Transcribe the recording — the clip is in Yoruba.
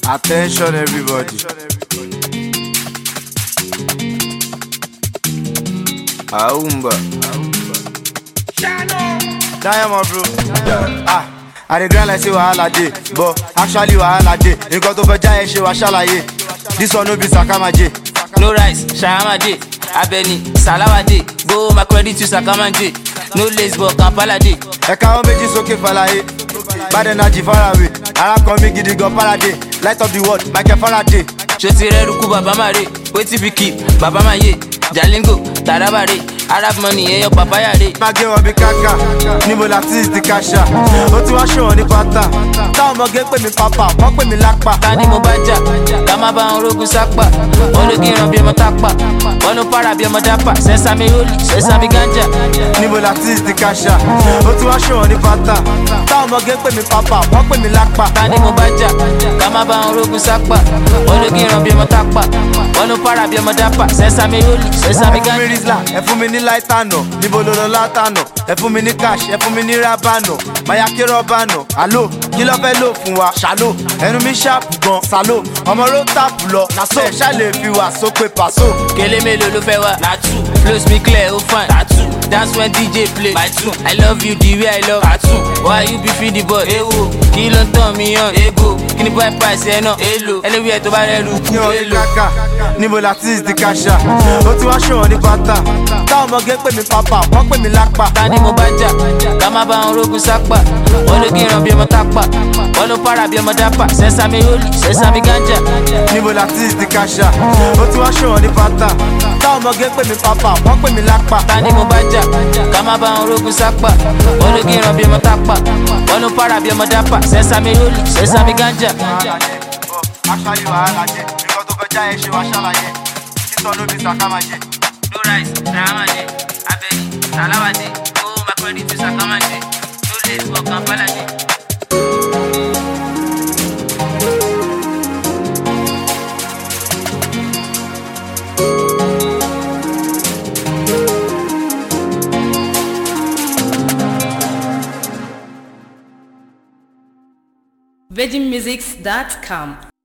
Attention everybody. Aumba. Diamond bro. I dey grind like say wahala dey, but actually wahala dey. Nǹkan tó fẹ́ já ẹ ṣe wá ṣàlàyé. This one no be Sakamaje. No rice, Shahama J, Abeni, Salawa J, go my credit to Sakama J. No lace but Kampala J. Ẹ̀ka wọn méjì sókè fàlàyé. Bad energy far away. Ara kan mi gidi gan Faraday. Light of the world, Michael Faraday. Shoti Reruku Baba Mare, wetin be keep, Baba Maye, Jalingo, Tarabare, Arab money, eyo papaya re. Má gé wọn bí káká, níbo la ti di káṣá. Ó ti wá ṣe wọn ní pátá. Táwọn ọmọge pè mí pápá, wọ́n pè mí lápá. Ta ni mo bá jà, ká má bá wọn rogun sápà. Wọ́n ló kí n ràn bí ọmọ tápà. Wọ́n ló para bí ọmọ dápà. Sẹ́sàmì rólì, sẹ́sàmì gánjà. Níbo la ti di káṣá. Ó ti wá ṣe wọn ní pátá. Táwọn ọmọge pè mí pápá, wọ́n pè mí lápá. Ta ni mo bá jà, ká má bá wọn rogun sápà. Wọ́n ló kí n ràn bí ọmọ tápà. Wọ́n ló para bí ọmọ dápà. Sẹ́sàmì rólì, sẹ́sàmì Ẹ fún mi gánjà. rizla, ẹ fún mi ní láìtànà. Níbo ló lọ látànà? Ẹ fún mi ní cash, ẹ fún mi ní rábànà. Màyà kí rọ́bànà. Àló, kí ló fẹ́ lò fún wa? Ṣàló, ẹnu mi ṣàpù gan. Sàló, ọmọ ló tàpù lọ. Nàṣó, ẹ̀ ṣá lè fi wà sópè pàṣó. Kele mélòó ló fẹ́ wá? Na two. Flows me clear, oh fine. Tattoo. Dance when DJ play. My tune. I love you the way I love tattoo. Why you be feed the boy? Ewo. Kí ló ń tàn mí hàn? Ego. Kí ni boy price ẹ náà? Elo. Anywhere tó bá rẹ̀ lu kú. Ní ọdún Elo. kàkà, níbo la ti di káṣá. Ó ti wá ṣe wọn ní pátá. Táwọn ọmọge pè mí pápá, wọ́n pè mí lápá. Ta ni mo bá jà? Ká má bá wọn rogun sápà. Wọ́n ló kí n ràn bí ọmọ tápà. Wọ́n ló para bí ọmọ dápà. Sẹ́sàmì rólì, sẹ́sàmì gánjà. Níbo la ti di káṣá. Ó ti wá ṣe wọn ní pátá. Táwọn ọmọge pè mí pápá, wọ́n pè mí lápá. Ta ni mo bá jà? Ká má bá wọn rogun sápà. Wọ́n ló kí n ràn bí ọmọ tápà. Wọ́n ló para bí ọmọ dápà. Sẹ́sàmì rólì, sẹ́sàmì gánjà. Actually wàhálà jẹ, nǹkan tó fẹ́ já ẹ ṣe wá ṣàlàyé. Títọ́ ló bí Sakamaje. No rice, Shahama J, Abeni, Salawa J, go my credit to Sakama J. No lace but Kampala J. VeggieMusics.com